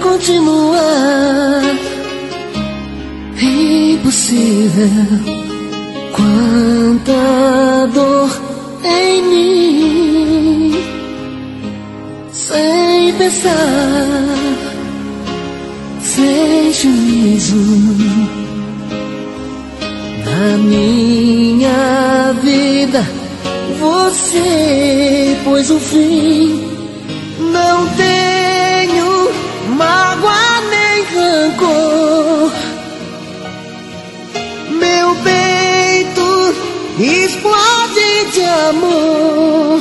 continuar. Impossível, quanta dor em mim. Sem pensar, sem juízo, na minha vida você pôs o fim. Não tenho mágoa nem rancor. Meu peito explode de amor.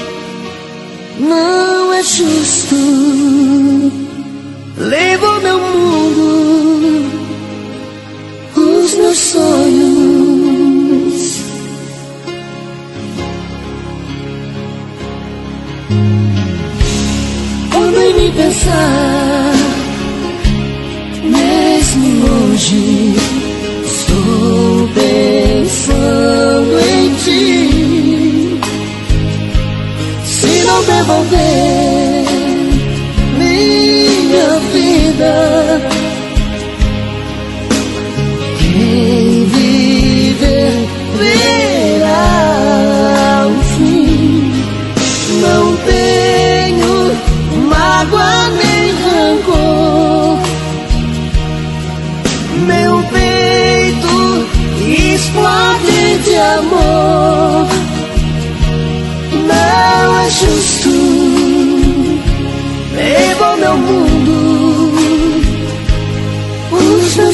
Não é justo. Levou meu mundo, os meus sonhos. Quando em mim pensar, mesmo longe, estou pensando em ti. Se não devolver minha vida, quem viver verá o fim. Não tenho mágoa nem rancor. Meu peito explode de amor. Não é justo. Levou meu mundo, os meus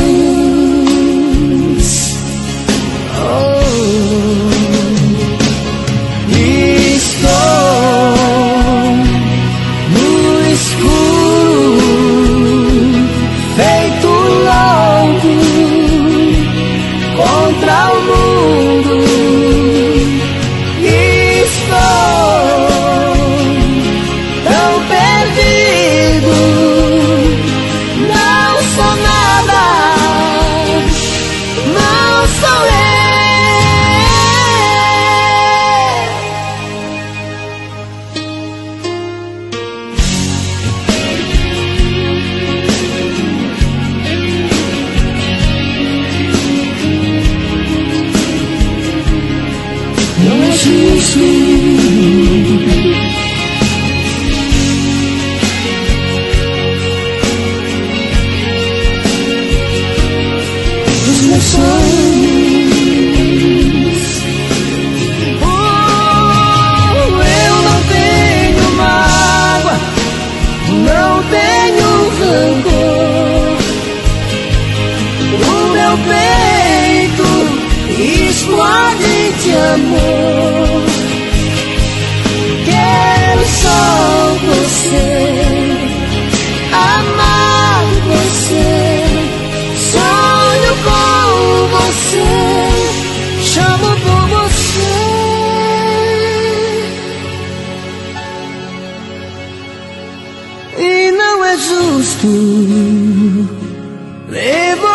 sonhos. Oh, estou no escuro, feito louco contra o mundo. Explode de amor. Quero só você, amar você. Sonho com você, chamo por você. E não é justo. Levo